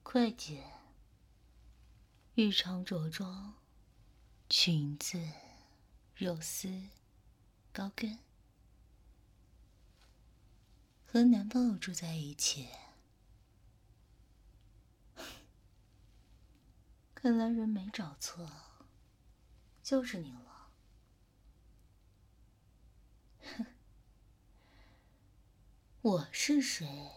快点！日常着装、裙子、肉丝、高跟，和男朋友住在一起。看来人没找错，就是你了。哼，我是谁？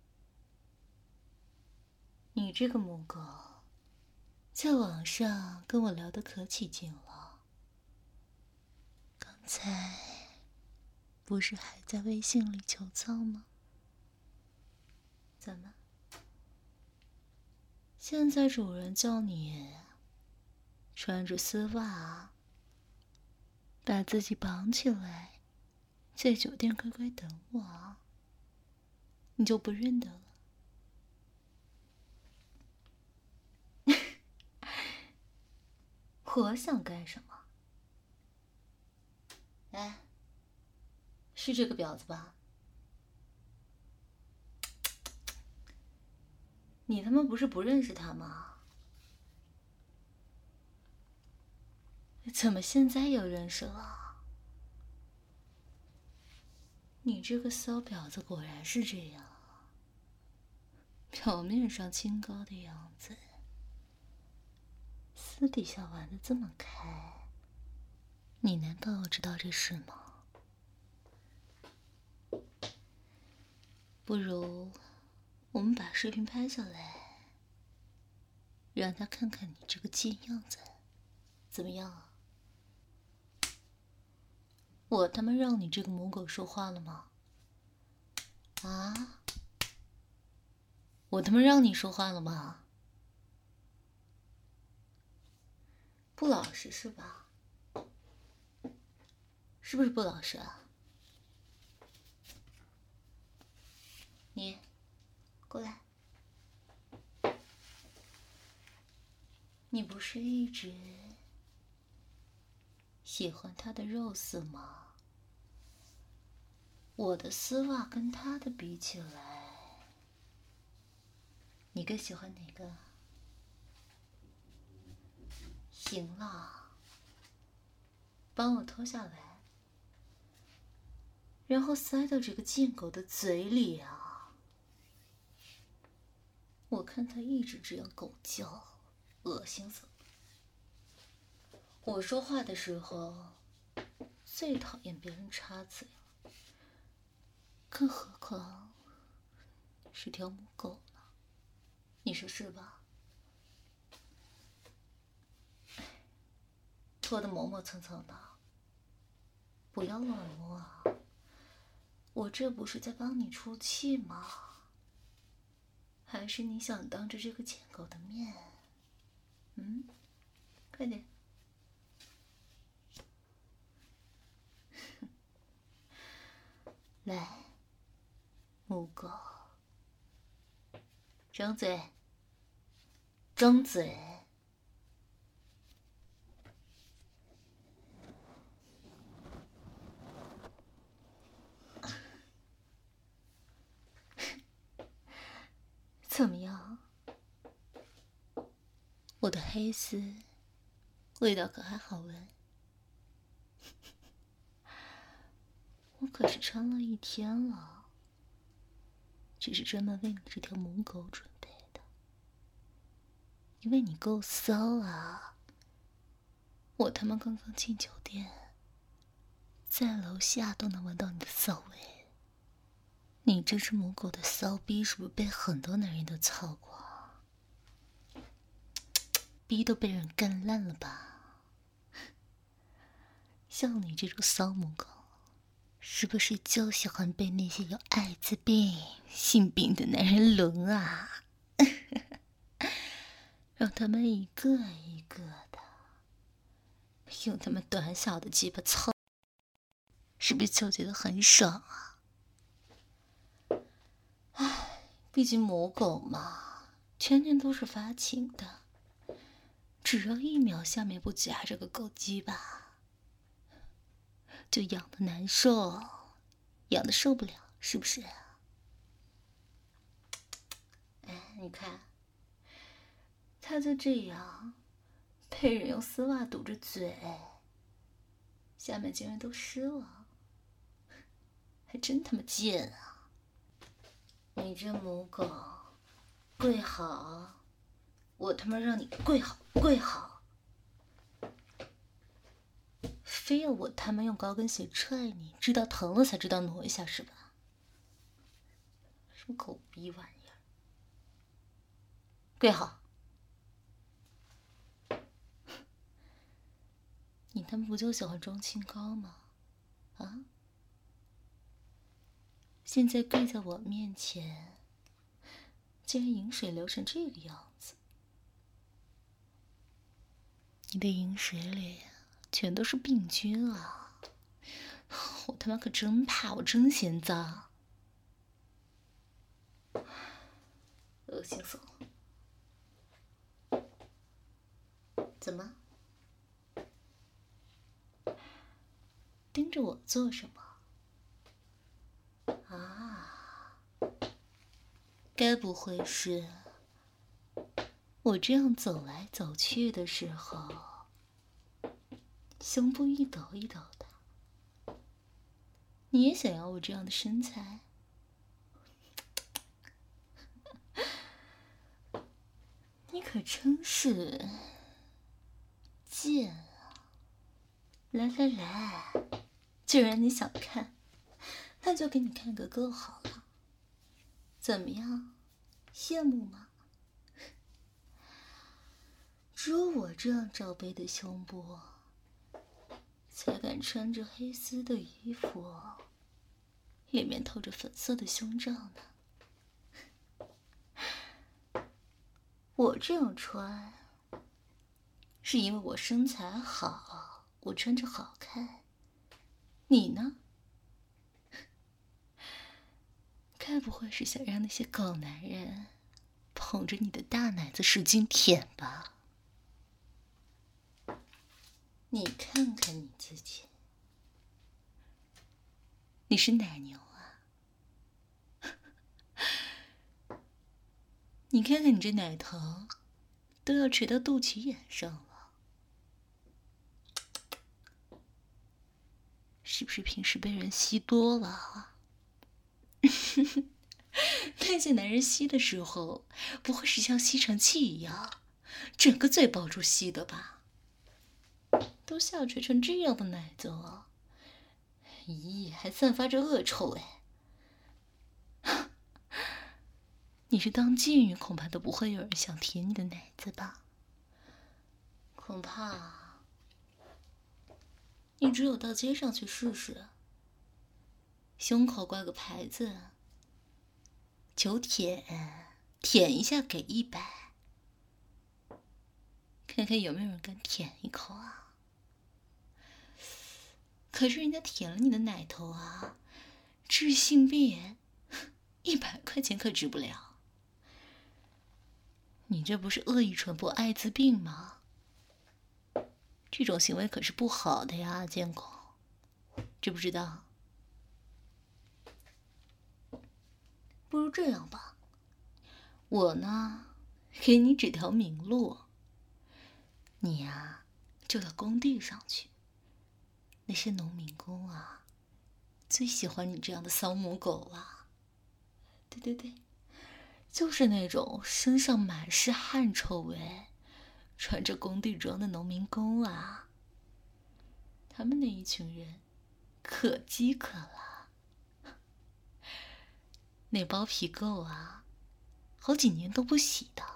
你这个母狗，在网上跟我聊得可起劲了。刚才不是还在微信里求操吗？怎么？现在主人叫你穿着丝袜，把自己绑起来，在酒店乖乖等我，你就不认得了？我想干什么？哎，是这个婊子吧？你他妈不是不认识他吗？怎么现在又认识了？你这个骚婊子果然是这样，表面上清高的样子，私底下玩得这么开。你男朋友知道这事吗？不如我们把视频拍下来，让他看看你这个贱样子，怎么样啊？我他妈让你这个母狗说话了吗？啊？我他妈让你说话了吗？不老实是吧？是不是不老实啊？你过来，你不是一直喜欢他的肉丝吗？我的丝袜跟他的比起来，你更喜欢哪个？行了，帮我脱下来，然后塞到这个贱狗的嘴里啊！我看他一直这样狗叫，恶心死了。我说话的时候最讨厌别人插嘴了，更何况是条母狗呢？你说是吧？脱得磨磨蹭蹭的，不要乱摸啊！我这不是在帮你出气吗？还是你想当着这个贱狗的面？快点！来，母狗，张嘴，张嘴！怎么样？我的黑丝味道可还好闻？我可是穿了一天了，只是专门为你这条母狗准备的，因为你够骚啊！我他妈刚刚进酒店，在楼下都能闻到你的骚味。你这只母狗的骚逼是不是被很多男人都操过？逼都被人干烂了吧？像你这种骚母狗，是不是就喜欢被那些有艾滋病、性病的男人轮啊？让他们一个一个的用他们短小的鸡巴操，是不是就觉得很爽啊？唉，毕竟母狗嘛，天天都是发情的，只要1秒下面不夹着个狗鸡巴，就痒的难受，痒的受不了，是不是？哎，你看， 他就这样被人用丝袜堵着嘴，下面竟然都湿了，还真他妈贱啊！你这母狗，跪好！我他妈让你跪好，跪好！非要我他妈用高跟鞋踹你，知道疼了才知道挪一下是吧？什么狗逼玩意儿！跪好！你他妈不就喜欢装清高吗？啊？现在跪在我面前，竟然饮水流成这个样子！你的饮水里全都是病菌啊！我他妈可真怕，我真嫌脏，恶心死了！怎么？盯着我做什么？啊，该不会是我这样走来走去的时候，胸部一抖一抖的？你也想要我这样的身材？你可真是贱啊！来来来，既然你想看，那就给你看个够好了。怎么样，羡慕吗？只有我这样罩杯的胸部，才敢穿着黑丝的衣服，里面透着粉色的胸罩呢。我这样穿，是因为我身材好，我穿着好看。你呢？该不会是想让那些狗男人捧着你的大奶子使劲舔吧？你看看你自己，你是奶牛啊？你看看你这奶头，都要垂到肚脐眼上了，是不是平时被人吸多了啊？那些男人吸的时候，不会是像吸尘器一样，整个嘴抱住吸的吧？都下垂成这样的奶子了，咦，还散发着恶臭哎！你是当妓女，恐怕都不会有人想舔你的奶子吧？恐怕你只有到街上去试试，胸口挂个牌子，求舔，舔一下给100，看看有没有人敢舔一口啊？可是人家舔了你的奶头啊，治性病100块钱可治不了。你这不是恶意传播艾滋病吗？这种行为可是不好的呀，贱狗，知不知道？不如这样吧，我呢，给你指条明路，你呀，就到工地上去。那些农民工啊，最喜欢你这样的骚母狗了。对对对，就是那种身上满是汗臭味，穿着工地装的农民工啊。他们那一群人可饥渴了，那包皮垢啊，好几年都不洗的，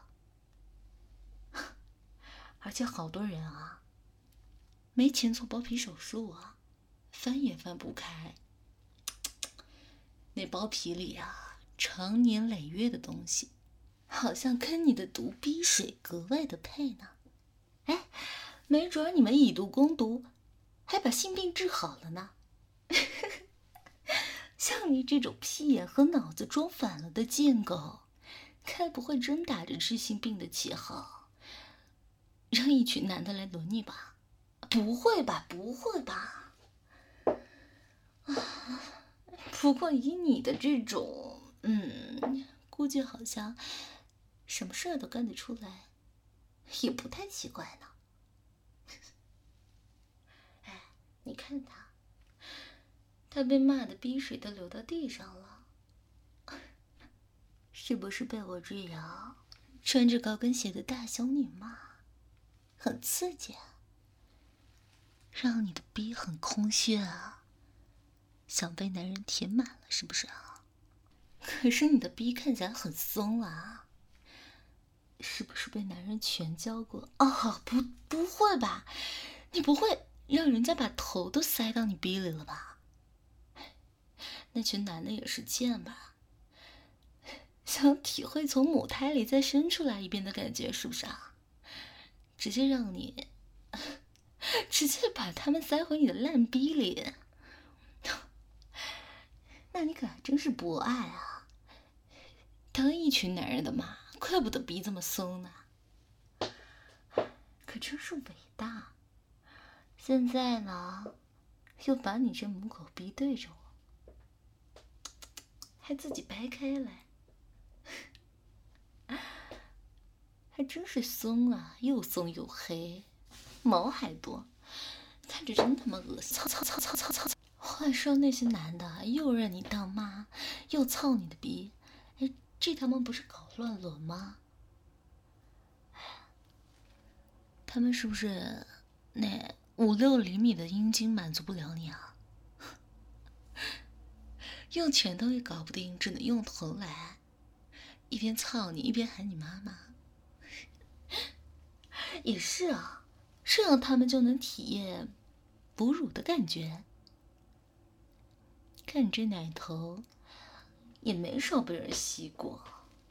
而且好多人啊，没钱做包皮手术啊，翻也翻不开。那包皮里啊，常年累月的东西，好像跟你的毒逼水格外的配呢。哎，没准你们以毒攻毒，还把性病治好了呢。像你这种屁眼和脑子装反了的贱狗，该不会真打着治性病的旗号，让一群男的来轮你吧？不会吧，不会吧？不过以你的这种，估计好像什么事儿都干得出来。 也不太奇怪呢。哎，你看他被骂的鼻水都流到地上了，是不是被我这样穿着高跟鞋的大胸女骂，很刺激啊？让你的逼很空虚啊，想被男人填满了是不是啊？可是你的逼看起来很松啊，是不是被男人全教过？哦，不会吧？你不会让人家把头都塞到你逼里了吧？那群男的也是贱吧？想体会从母胎里再生出来一遍的感觉是不是啊？直接让你直接把他们塞回你的烂逼里，那你可还真是博爱啊！当一群男人的妈，怪不得逼这么松呢，可真是伟大。现在呢，又把你这母狗逼对着我，还自己掰开来，还真是松啊，又松又黑，毛还多，看着真他妈恶心！操！话说那些男的又认你当妈，又操你的逼，哎，这他妈不是搞乱伦吗？他们是不是那5-6厘米的阴茎满足不了你啊？用拳头也搞不定，只能用头来，一边操你一边喊你妈妈。也是啊，这样他们就能体验哺乳的感觉。看你这奶头，也没少被人吸过，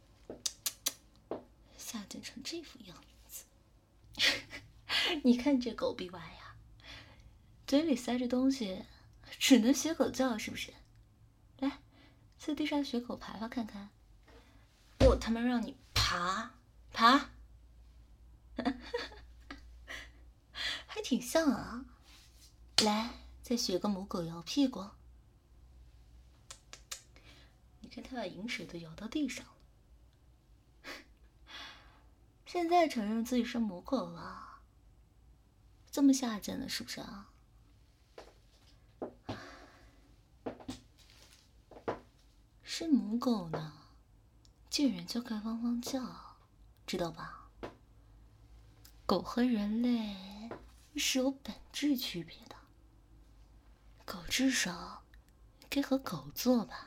下贱成这副样子。你看这狗逼娃呀，嘴里塞着东西，只能学狗叫，是不是？来，在地上学狗爬爬看看。我他妈让你爬，还挺像啊。来，再学个母狗摇屁股。你看他把饮水都摇到地上了。现在承认自己是母狗了，这么下贱的，是不是啊？是母狗呢，见人就该汪汪叫，知道吧？狗和人类是有本质区别的，狗至少该和狗做吧。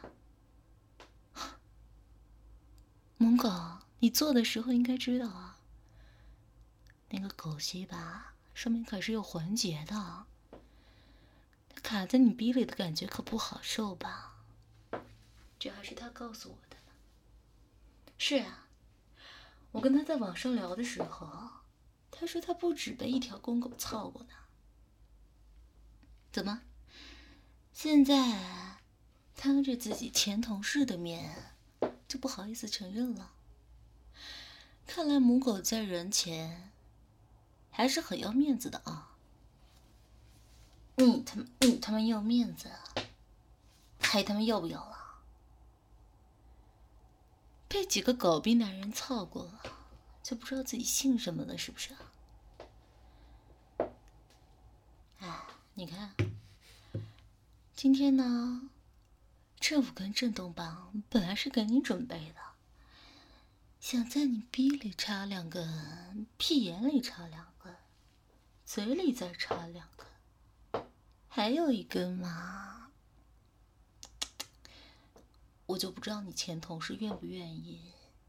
母狗，你做的时候应该知道啊，那个狗吸吧，上面可是有环节的，卡在你逼里的感觉可不好受吧？这还是他告诉我的呢。是啊，我跟他在网上聊的时候，他说他不止被一条公狗操过呢。怎么？现在当着自己前同事的面，就不好意思承认了？看来母狗在人前还是很要面子的啊！你他妈要面子，还他妈要不要了？被几个狗逼男人操过了，就不知道自己姓什么了，是不是啊？哎，你看，今天呢，这5根震动棒本来是给你准备的，想在你逼里插2根，屁眼里插2根，嘴里再插2根，还有1根嘛，我就不知道你前同事愿不愿意。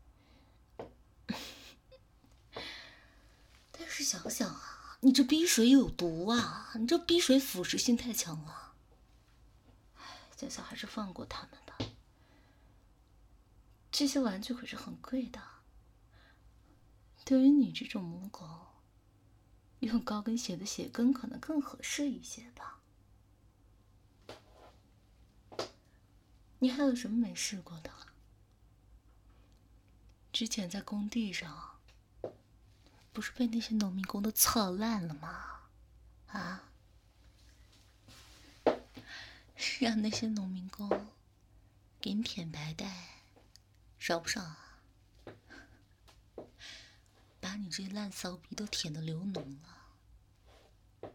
但是想想啊，你这逼水有毒啊，你这逼水腐蚀性太强了。想想还是放过他们吧，这些玩具可是很贵的，对于你这种母狗，用高跟鞋的鞋跟可能更合适一些吧。你还有什么没试过的？之前在工地上，不是被那些农民工都操烂了吗？啊？让那些农民工给你舔白带，少不少啊？把把你这烂骚逼都舔得流脓了，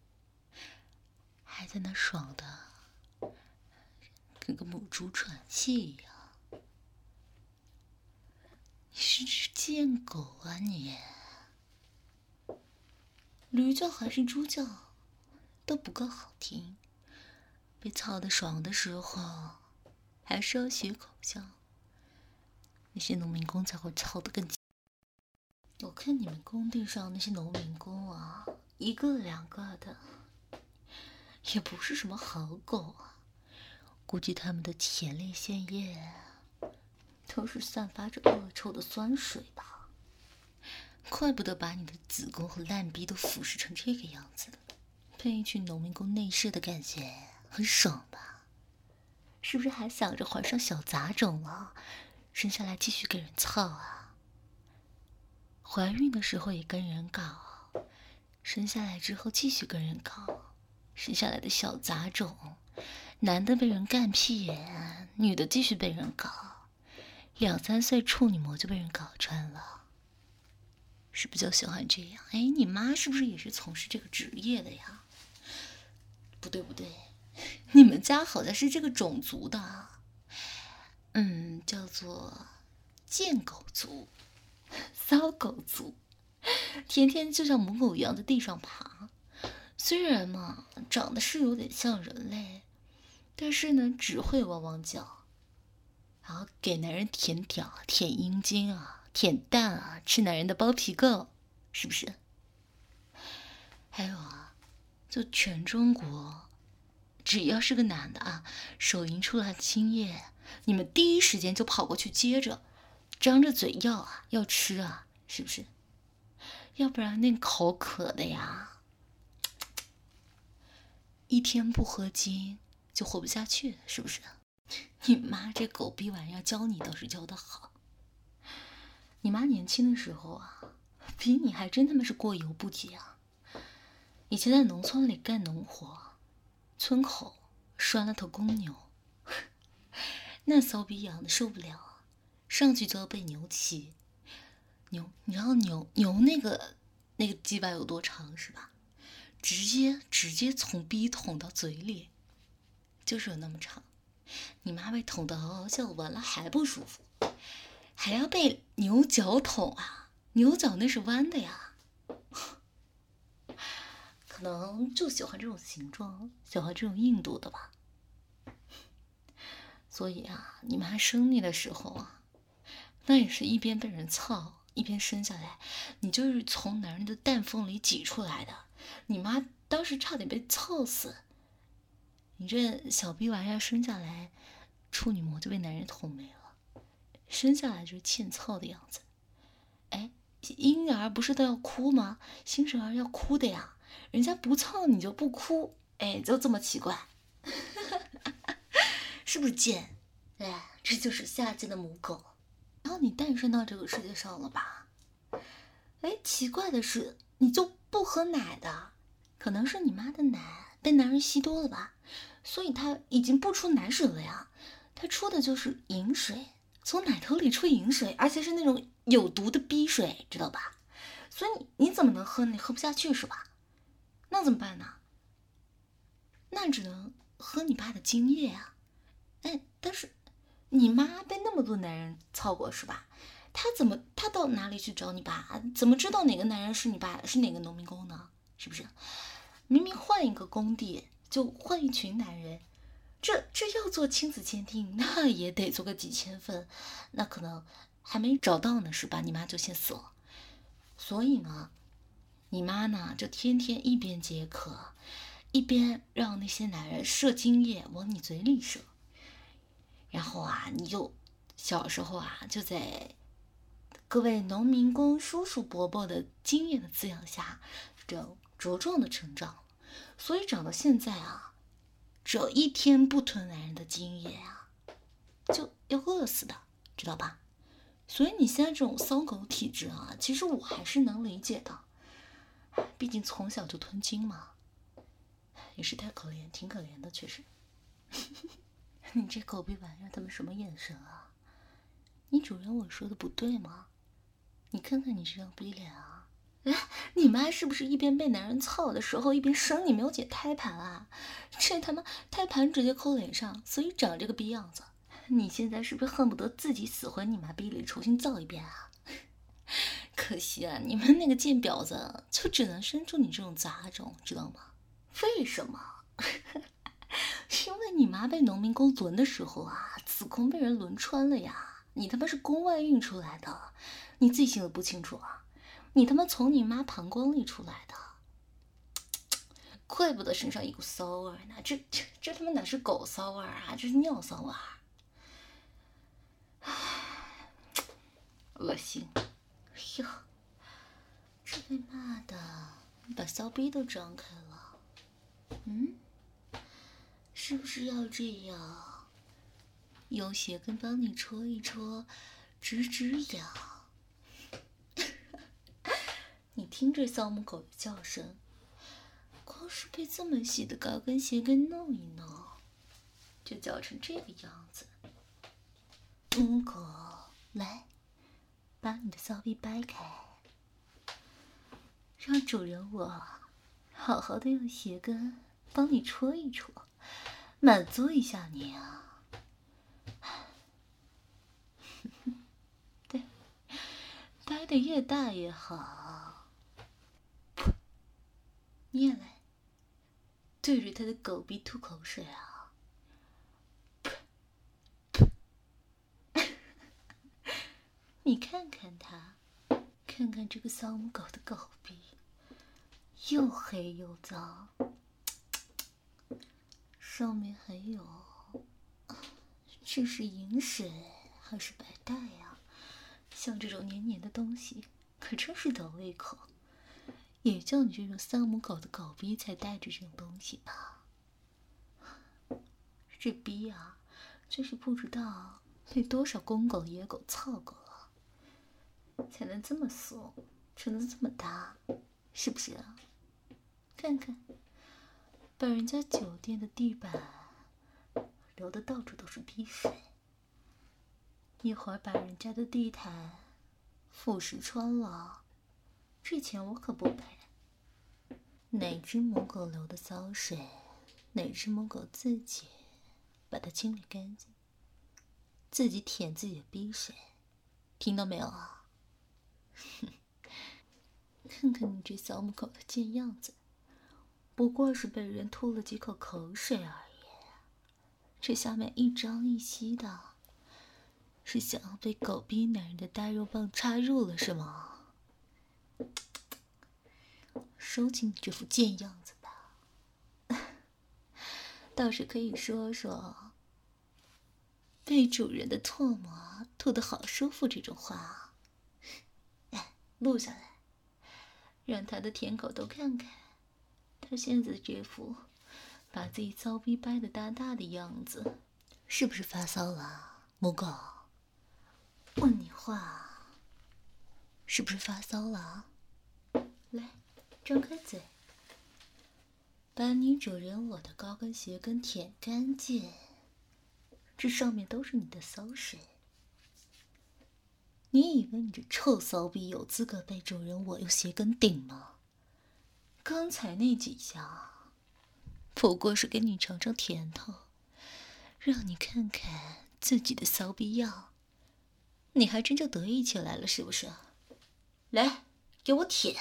还在那爽的跟个母猪喘气一样。你是只贱狗啊你！驴叫还是猪叫都不够好听，被操得爽的时候还是要学狗叫，那些农民工才会操得更紧。我看你们工地上那些农民工啊，一个两个的也不是什么好狗啊，估计他们的前列腺液都是散发着恶臭的酸水吧。怪不得把你的子宫和烂逼都腐蚀成这个样子了，被一群农民工内射的感觉很爽吧？是不是还想着怀上小杂种了，生下来继续给人操啊？怀孕的时候也跟人搞，生下来之后继续跟人搞，生下来的小杂种，男的被人干屁眼，女的继续被人搞，2、3岁处女膜就被人搞穿了。是不是就喜欢这样？哎，你妈是不是也是从事这个职业的呀？不对不对，你们家好像是这个种族的，叫做贱狗族、骚狗族，天天就像母狗一样在地上爬。虽然嘛，长得是有点像人类，但是呢，只会汪汪叫，然后给男人舔屌、舔阴茎啊。舔蛋啊，吃男人的包皮垢，是不是？还有啊，就全中国，只要是个男的啊，手淫出来精液，你们第一时间就跑过去接着，张着嘴要啊，要吃啊，是不是？要不然那口渴的呀，一天不喝精就活不下去，是不是？你妈这狗逼玩意儿教你倒是教得好。你妈年轻的时候啊，比你还真他妈是过犹不及啊！以前在农村里干农活，村口拴了头公牛，那骚逼养的受不了啊，上去就要被牛骑。牛，你知道牛那个鸡巴有多长是吧？直接从逼捅到嘴里，就是有那么长。你妈被捅得嗷嗷叫，完了还不舒服。还要被牛角捅啊！牛角那是弯的呀，可能就喜欢这种形状，喜欢这种硬度的吧。所以啊，你妈生你的时候啊，那也是一边被人操，一边生下来，你就是从男人的蛋缝里挤出来的。你妈当时差点被操死。你这小逼玩意儿生下来，处女膜就被男人捅没了，生下来就是欠操的样子。哎，婴儿不是都要哭吗？新生儿要哭的呀，人家不操你就不哭，哎，就这么奇怪，是不是贱？哎，这就是下贱的母狗。然后你诞生到这个世界上了吧？哎，奇怪的是，你就不喝奶的，可能是你妈的奶被男人吸多了吧，所以她已经不出奶水了呀，她出的就是饮水。从奶头里出饮水，而且是那种有毒的逼水，知道吧？所以你怎么能喝？你喝不下去是吧？那怎么办呢？那只能喝你爸的精液啊！哎，但是你妈被那么多男人操过是吧？她到哪里去找你爸？怎么知道哪个男人是你爸，是哪个农民工呢？是不是？明明换一个工地就换一群男人。这要做亲子鉴定，那也得做个几千份，那可能还没找到呢，是吧？你妈就先死了。所以呢，你妈呢就天天一边解渴，一边让那些男人射精液往你嘴里射。然后啊，你就小时候啊就在各位农民工叔叔伯伯的经验的滋养下，这样茁壮的成长。所以长到现在啊，只要一天不吞男人的精液啊，就要饿死的，知道吧？所以你现在这种骚狗体质啊，其实我还是能理解的，毕竟从小就吞精嘛，也是太可怜，挺可怜的，确实。你这狗逼玩意儿，他们什么眼神啊？你主人我说的不对吗？ 你看看你这张逼脸啊！哎，你妈是不是一边被男人操的时候，一边生你没有解胎盘啊？这他妈胎盘直接扣脸上，所以长这个逼样子。你现在是不是恨不得自己死回你妈逼里重新造一遍啊？可惜啊，你们那个贱婊子就只能生出你这种杂种，知道吗？为什么？因为你妈被农民工轮的时候啊，子宫被人轮穿了呀！你他妈是宫外孕出来的，你自己心里不清楚啊？你他妈从你妈膀胱里出来的，怪不得身上一股骚味呢！这他妈哪是狗骚味啊？这是尿骚味！恶心！哟，这被骂的把骚逼都张开了。是不是要这样？用鞋跟帮你戳一戳，止止痒。你听这骚母狗的叫声，光是被这么细的高跟鞋给弄一弄，就叫成这个样子。母狗，来，把你的骚逼掰开，让主人我好好的用鞋跟帮你戳一戳，满足一下你啊！对，掰得越大越好。你也来，对着他的狗逼吐口水啊！你看看他，看看这个骚母狗的狗逼，又黑又脏，上面还有，这是饮水还是白带呀？像这种黏黏的东西，可真是倒胃口。也就你这种丧母狗的狗逼才带着这种东西吧？这逼啊，真是不知道被多少公狗野狗操过了，才能这么怂，成得这么大，是不是啊？看看，把人家酒店的地板流得到处都是逼水，一会儿把人家的地毯腐蚀穿了，这钱我可不赔。哪只母狗流的骚水，哪只母狗自己把它清理干净，自己舔自己的逼水，听到没有啊？看看你这小母狗的贱样子，不过是被人吐了几口口水而已，这下面一张一吸的，是想要被狗逼男人的大肉棒插入了是吗？收起你这副贱样子吧，倒是可以说说被主人的唾沫吐得好舒服这种话，哎，录下来，让他的舔狗都看看他现在这副把自己骚逼掰得大大的样子，是不是发骚了？母狗，问你话，是不是发骚了？来，张开嘴，把你主人我的高跟鞋跟舔干净，这上面都是你的骚水。你以为你这臭骚逼有资格被主人我用鞋跟顶吗？刚才那几下不过是给你尝尝甜头，让你看看自己的骚逼样，你还真就得意起来了是不是？来，给我舔，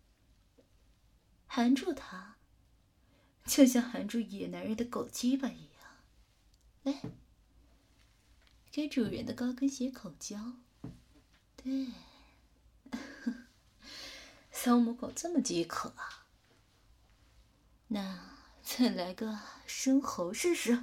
含住它，就像含住野男人的狗鸡巴一样。来，给主人的高跟鞋口交。对，骚母狗这么饥渴啊？那再来个生喉试试。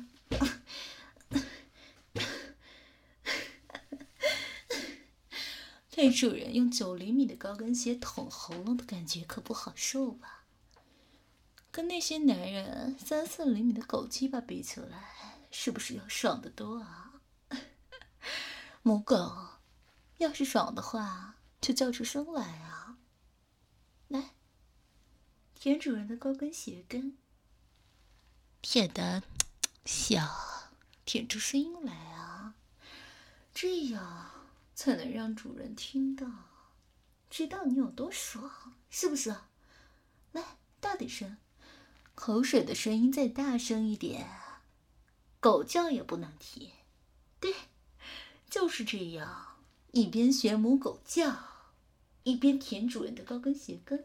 被主人用9厘米的高跟鞋捅喉咙的感觉可不好受吧？跟那些男人3、4厘米的狗鸡巴比起来，是不是要爽得多啊？母狗，要是爽的话，就叫出声来啊！来，舔主人的高跟鞋跟，舔的小，舔出声音来啊！这样才能让主人听到知道你有多爽，是不是？来，大点声，口水的声音再大声一点，狗叫也不能停。对，就是这样，一边学母狗叫，一边舔主人的高跟鞋跟。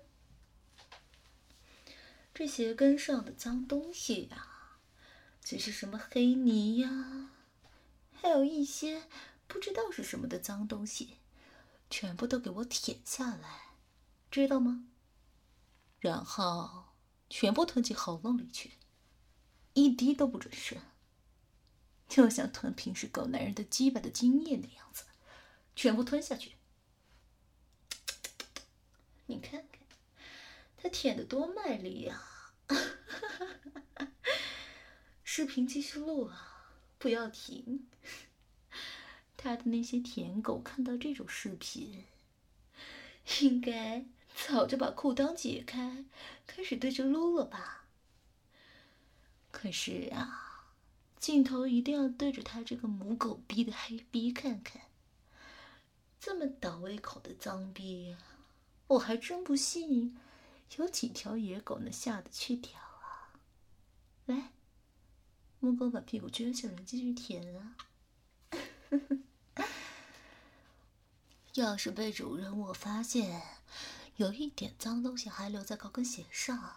这鞋跟上的脏东西呀，只是什么黑泥呀，还有一些不知道是什么的脏东西，全部都给我舔下来，知道吗？然后全部吞进喉咙里去，一滴都不准剩，就像吞平时狗男人的鸡巴的精液那样子，全部吞下去。你看看，他舔得多卖力呀！视频继续录啊，不要停。他的那些舔狗看到这种视频，应该早就把裤裆解开，开始对着撸了吧？可是啊，镜头一定要对着他这个母狗逼的黑逼看看，这么倒胃口的脏逼啊，我还真不信有几条野狗能下得去条啊！来，母狗把屁股撅起来，继续舔啊！要是被主人我发现有一点脏东西还留在高跟鞋上，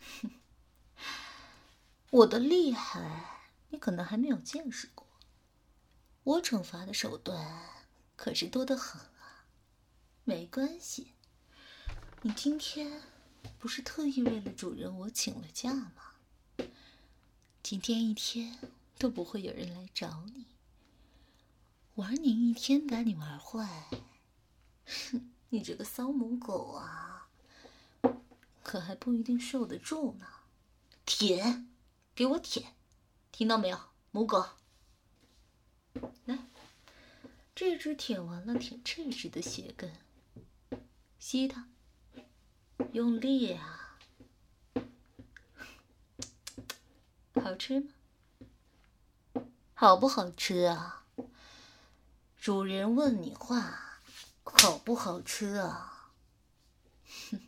我的厉害你可能还没有见识过。我惩罚的手段可是多得很啊。没关系，你今天不是特意为了主人我请了假吗？今天一天都不会有人来找你，玩你一天把你玩坏。哼，你这个骚母狗啊，可还不一定受得住呢。舔，给我舔，听到没有，母狗？来，这只舔完了，舔这只的鞋跟，吸它，用力啊！好吃吗？好不好吃啊？主人问你话，好不好吃啊？哼，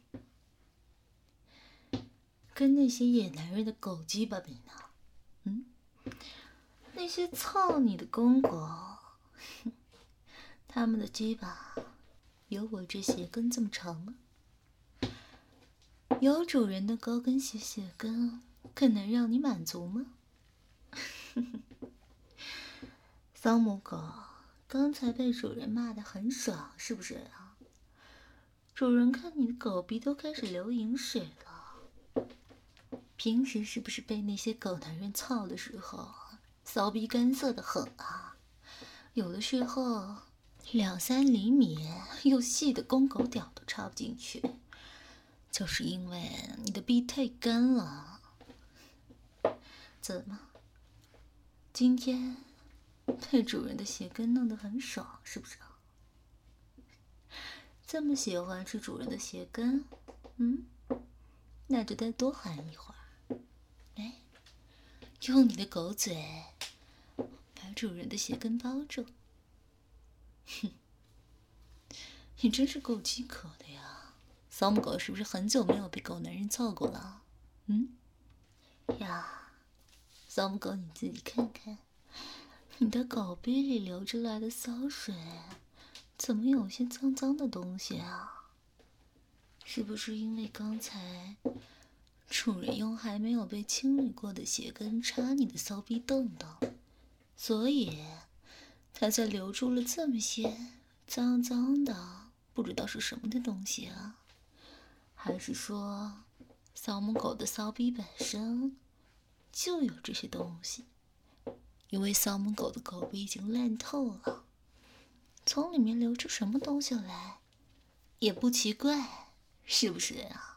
跟那些野男人的狗鸡巴比呢？那些操你的公狗，他们的鸡巴有我这鞋跟这么长吗？有主人的高跟鞋鞋跟，可能让你满足吗？骚母狗，刚才被主人骂得很爽，是不是啊？主人看你的狗鼻都开始流饮水了。平时是不是被那些狗男人操的时候，骚逼干涩的很啊？有的时候2-3厘米又细的公狗屌都插不进去，就是因为你的逼太干了。怎么？今天被主人的鞋跟弄得很爽，是不是？这么喜欢吃主人的鞋跟，那就再多喊一会儿。来，用你的狗嘴把主人的鞋跟包住。哼，你真是够饥渴的呀！骚母狗是不是很久没有被狗男人操过了？呀，骚母狗你自己看看，你的狗逼里流出来的骚水，怎么有些脏脏的东西啊？是不是因为刚才主人用还没有被清理过的鞋跟插你的骚逼洞洞，所以它才流出了这么些脏脏的不知道是什么的东西啊？还是说骚母狗的骚逼本身就有这些东西？因为骚母狗的狗逼已经烂透了，从里面流出什么东西来也不奇怪，是不是啊？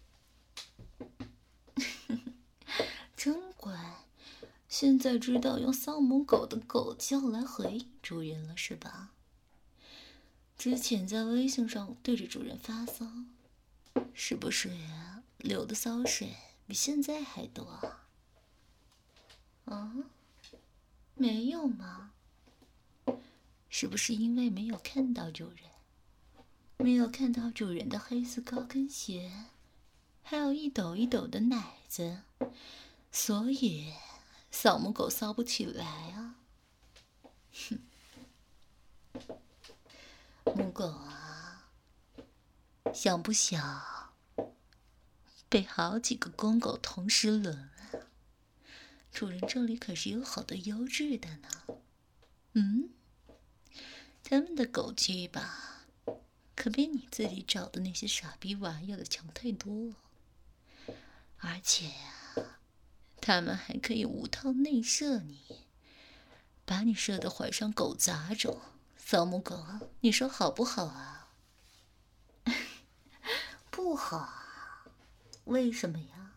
真乖，现在知道用骚母狗的狗叫来回应主人了是吧？之前在微信上对着主人发骚，是不是呀？流的骚水比现在还多啊？没有吗？是不是因为没有看到主人？ 没有看到主人的黑色高跟鞋，还有一抖一抖的奶子，所以扫母狗骚不起来啊。哼，母狗啊，想不想被好几个公狗同时轮啊？主人这里可是有好多优质的呢。他们的狗鸡吧，可比你自己找的那些傻逼玩意儿的强太多了。而且啊，他们还可以无套内射你，把你射得怀上狗杂种。扫母狗，你说好不好啊？不好啊，为什么呀？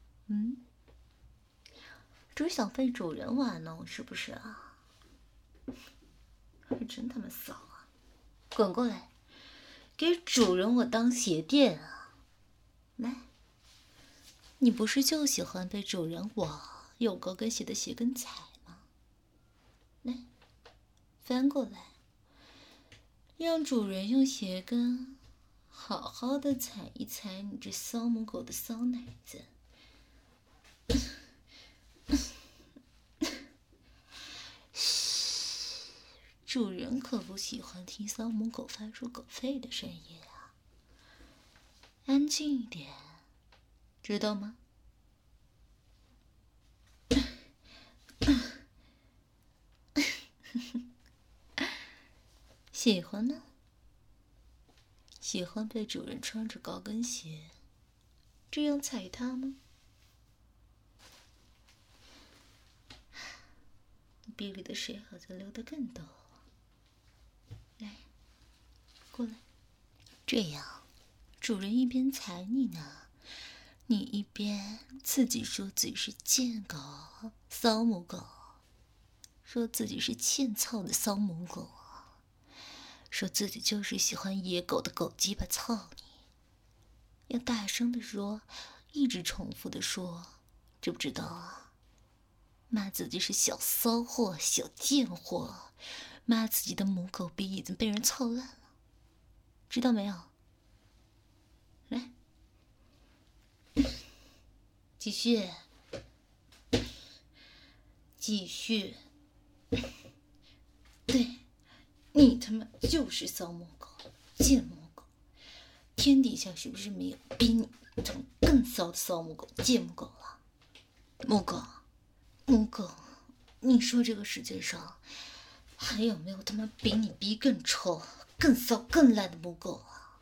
只想被主人玩弄是不是啊？还真他妈骚啊！滚过来，给主人我当鞋垫啊！来，你不是就喜欢被主人我用高跟鞋的鞋跟踩吗？来，翻过来，让主人用鞋跟好好的踩一踩你这骚母狗的骚奶子。主人可不喜欢听骚母狗发出狗吠的声音啊！安静一点，知道吗？喜欢呢？喜欢被主人穿着高跟鞋这样踩它吗？鼻里的水好像流得更多。来，过来，这样，主人一边踩你呢，你一边自己说自己是贱狗、骚母狗，说自己是欠操的骚母狗，说自己就是喜欢野狗的狗鸡巴操你，要大声的说，一直重复的说，知不知道啊？骂自己是小骚货、小贱货，骂自己的母狗逼已经被人操烂了，知道没有？来，继续，继续。对，你他妈就是骚母狗、贱母狗，天底下是不是没有比你这种更骚的骚母狗、贱母狗了？母狗，母狗，你说这个世界上还有没有他妈比你逼更臭、更骚、更烂的母狗啊？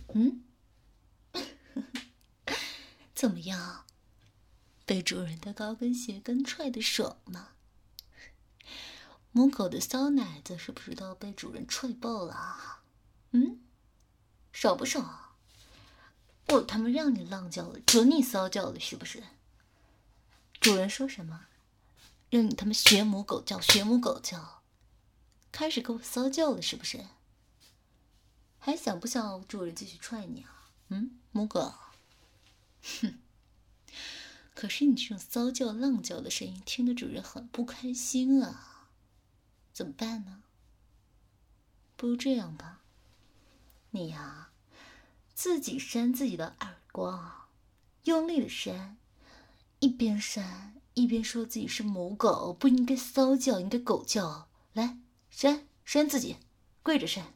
怎么样？被主人的高跟鞋跟踹的爽吗？母狗的骚奶子是不是都被主人踹爆了啊？爽不爽？我他妈让你浪叫了，准你骚叫了是不是？主人说什么？让你他妈学母狗叫，学母狗叫，开始给我骚叫了是不是？还想不想主人继续踹你啊？母狗。哼。可是你这种骚叫浪叫的声音听得主人很不开心啊，怎么办呢？不如这样吧，你呀，自己扇自己的耳光，用力的扇，一边扇一边说自己是母狗，不应该骚叫，应该狗叫。来，扇自己，跪着扇。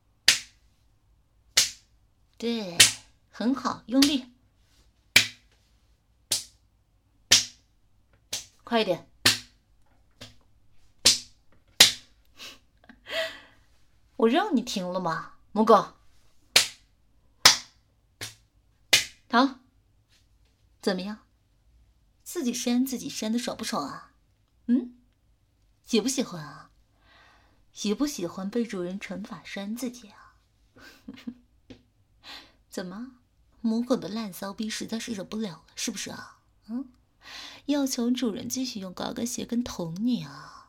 对，很好，用力。快一点！我让你停了吗，母狗？好，怎么样？自己扇自己扇的爽不爽啊？喜不喜欢啊？喜不喜欢被主人惩罚扇自己啊？怎么，母狗的烂骚逼实在是忍不了了，是不是啊？要求主人继续用高跟鞋跟捅你啊？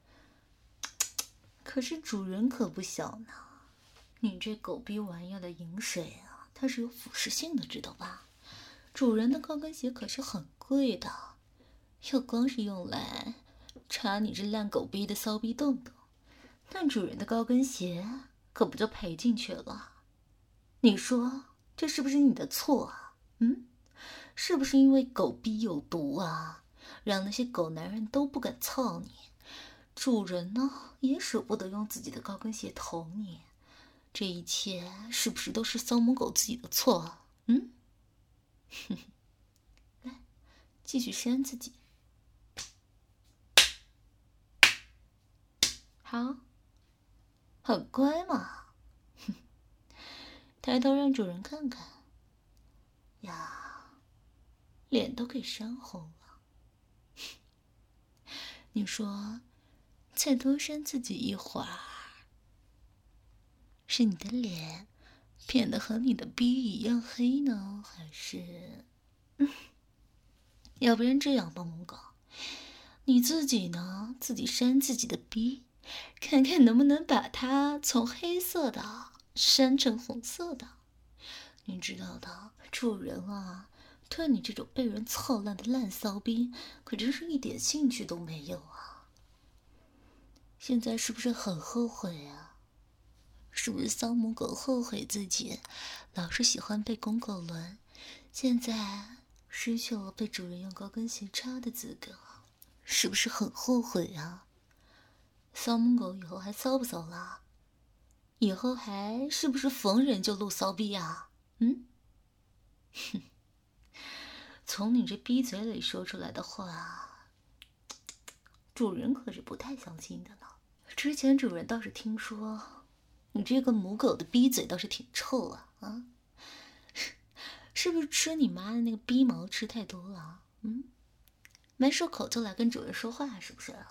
可是主人可不小呢，你这狗逼玩意儿的饮水啊，它是有腐蚀性的，知道吧？主人的高跟鞋可是很贵的，要光是用来插你这烂狗逼的骚逼洞洞，但主人的高跟鞋可不就赔进去了？ 你说这是不是你的错啊？是不是因为狗逼有毒啊，让那些狗男人都不敢操你？主人呢，也舍不得用自己的高跟鞋捅你。这一切是不是都是骚母狗自己的错啊？来，继续扇自己。好，很乖嘛。抬头让主人看看。呀，脸都给扇红了。你说，再多扇自己一会儿，是你的脸变得和你的逼一样黑呢，还是……要不然这样吧，母狗，你自己呢，自己扇自己的逼，看看能不能把它从黑色的扇成红色的。你知道的，主人啊，对你这种被人操烂的烂骚逼，可真是一点兴趣都没有啊。现在是不是很后悔啊？是不是骚母狗后悔自己老是喜欢被公狗轮，现在失去了被主人用高跟鞋插的资格？是不是很后悔啊？骚母狗以后还骚不骚啦？以后还是不是逢人就露骚逼啊？从你这逼嘴里说出来的话，主人可是不太相信的呢。之前主人倒是听说，你这个母狗的逼嘴倒是挺臭啊！是不是吃你妈的那个逼毛吃太多了？没漱口就来跟主人说话，是不是？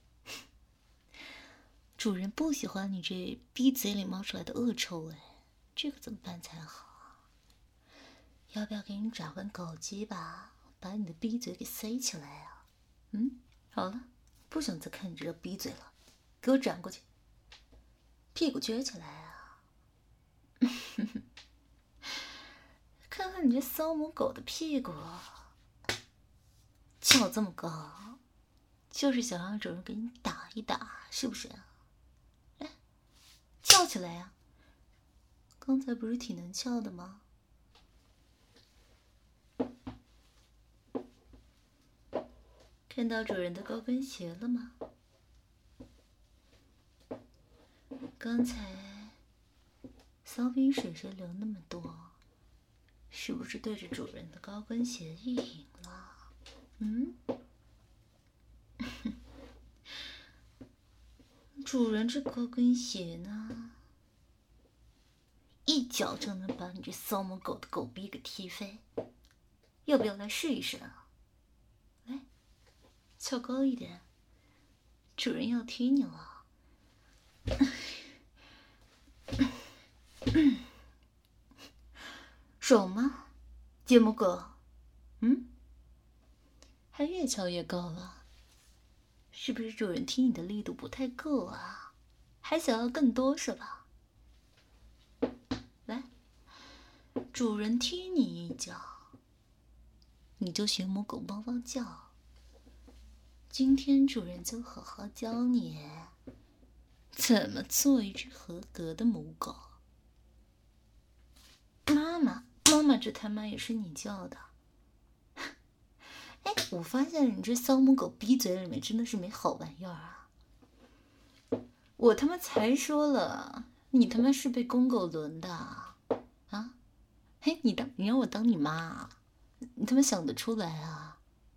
主人不喜欢你这逼嘴里冒出来的恶臭味，这可怎么办才好啊？要不要给你找根狗鸡巴，把你的逼嘴给塞起来啊？好了，不想再看你这张逼嘴了，给我转过去，屁股撅起来啊！看看你这骚母狗的屁股，翘这么高，就是想让主人给你打一打，是不是啊？来，翘起来呀！刚才不是挺能翘的吗？看到主人的高跟鞋了吗？刚才骚逼水水流那么多，是不是对着主人的高跟鞋意淫了？主人这高跟鞋呢，一脚就能把你这骚母狗的狗逼给踢飞，要不要来试一试啊？来，翘高一点，主人要踢你了。爽吗，芥末狗？还越翘越高了，是不是主人踢你的力度不太够啊？还想要更多是吧？来，主人踢你一脚，你就学母狗汪汪叫。今天主人就好好教你怎么做一只合格的母狗。妈妈，这他妈也是你叫的。哎，我发现你这骚母狗逼嘴里面真的是没好玩意儿啊！我他妈才说了，你他妈是被公狗轮的啊！嘿，你让我当你妈啊？你他妈想得出来啊？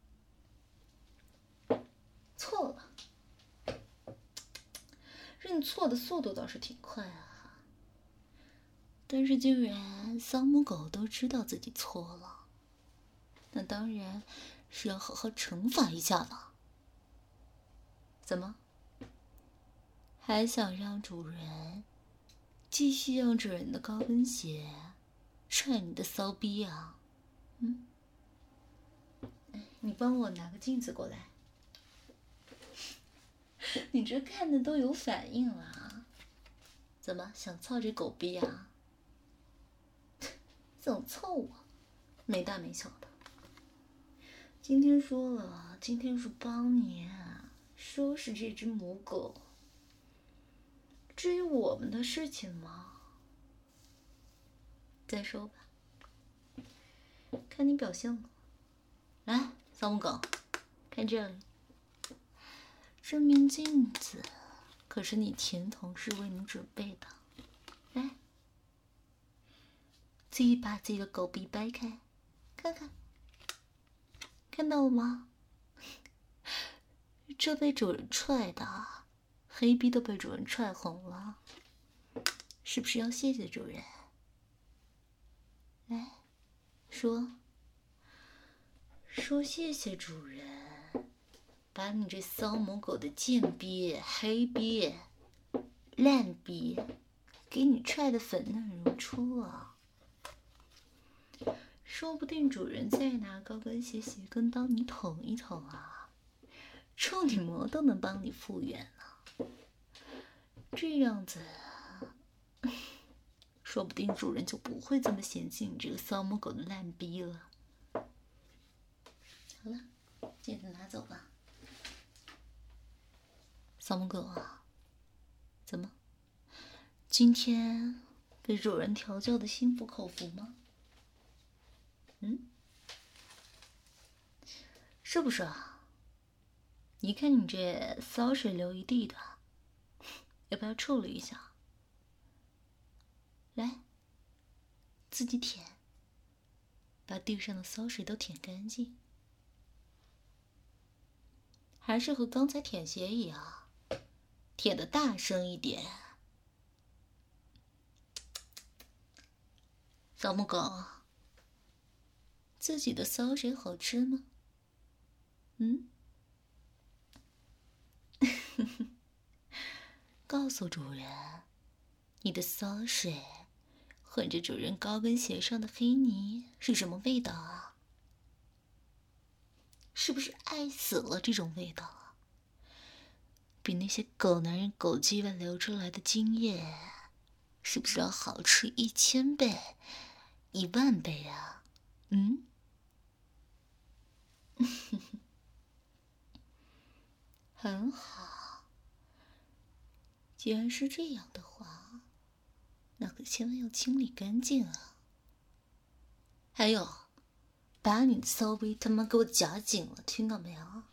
错了，认错的速度倒是挺快啊，但是既然骚母狗都知道自己错了，那当然是要好好惩罚一下了。怎么，还想让主人继续用主人的高跟鞋踹你的骚逼啊？你帮我拿个镜子过来。你这看的都有反应了，怎么想操这狗逼啊？想操我，没大没小的。今天说了，今天是帮你收拾这只母狗，至于我们的事情嘛， 再说吧，看你表现了。来，小母狗，看这里，这面镜子可是你前同事为你准备的。来，自己把自己的狗鼻掰开，看看，看到了吗？这被主人踹的，黑逼都被主人踹红了，是不是要谢谢主人？来，说谢谢主人，把你这骚母狗的贱逼、黑逼、烂逼，给你踹得粉嫩如初啊！说不定主人再拿高跟鞋鞋跟帮你捅一捅啊，处女膜都能帮你复原呢。这样子，说不定主人就不会这么嫌弃你这个骚母狗的烂逼了。好了，戒指拿走吧。骚母狗啊，怎么？今天被主人调教的心服口服吗？是不是啊？你看你这骚水流一地的，要不要处理一下？来，自己舔，把地上的骚水都舔干净。还是和刚才舔鞋一样，舔得大声一点。小母狗，自己的骚水好吃吗？告诉主人，你的骚水混着主人高跟鞋上的黑泥是什么味道啊？是不是爱死了这种味道啊？比那些狗男人狗鸡巴流出来的精液，是不是要好吃1000倍、10000倍啊？很好。既然是这样的话，那可千万要清理干净啊！还有，把你的骚逼他妈给我夹紧了，听到没有？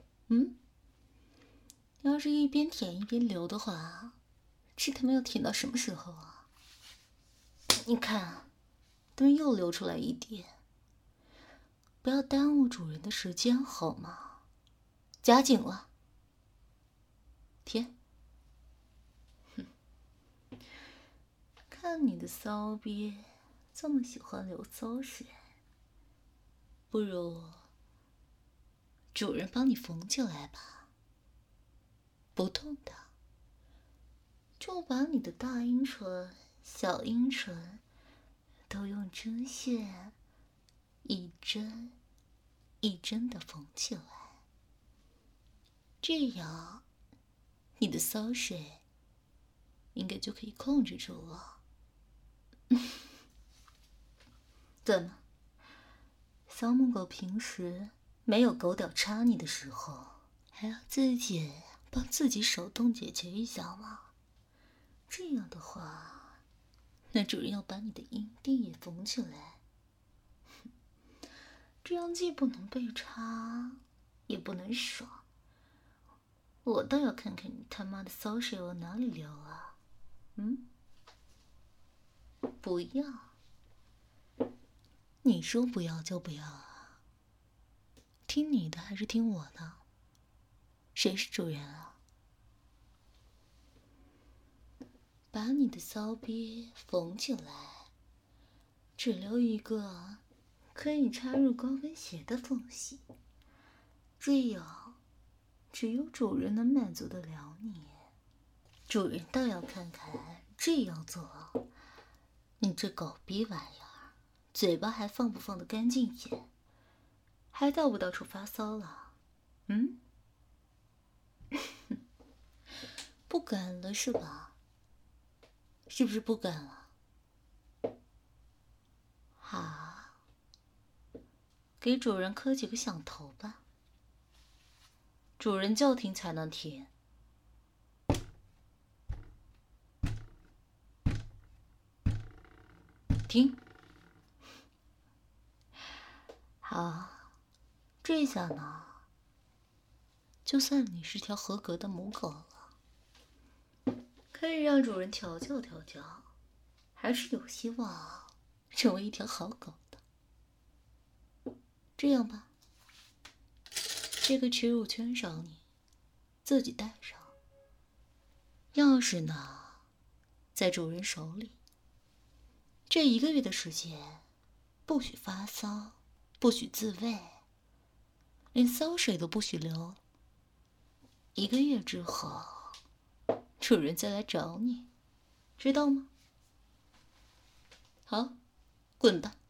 要是一边舔一边流的话，这他妈要舔到什么时候啊？你看，都又流出来一点，不要耽误主人的时间好吗？夹紧了，舔。看你的骚逼这么喜欢流骚水，不如主人帮你缝起来吧，不痛的。就把你的大阴唇、小阴唇都用针线一针一针的缝起来，这样你的骚水应该就可以控制住了。怎么，小母狗平时没有狗屌插你的时候，还要自己帮自己手动解决一下吗？这样的话，那主人要把你的阴蒂也缝起来，这样既不能被插，也不能爽。我倒要看看你他妈的骚水往哪里流啊！不要，你说不要就不要啊？听你的还是听我的？谁是主人啊？把你的骚逼缝起来，只留一个可以插入高跟鞋的缝隙，这样只有主人能满足得了你。主人倒要看看这样做，你这狗逼玩意儿，嘴巴还放不放得干净些？还到不到处发骚了？不敢了是吧？是不是不敢了？好，给主人磕几个响头吧。主人叫停才能停。停。 好，这下呢，就算你是条合格的母狗了，可以让主人调教调教，还是有希望成为一条好狗的。这样吧，这个耻辱圈赏你自己带上。钥匙呢，在主人手里。这1个月的时间，不许发骚，不许自慰，连骚水都不许流。1个月之后，主人再来找你，知道吗？好，滚吧。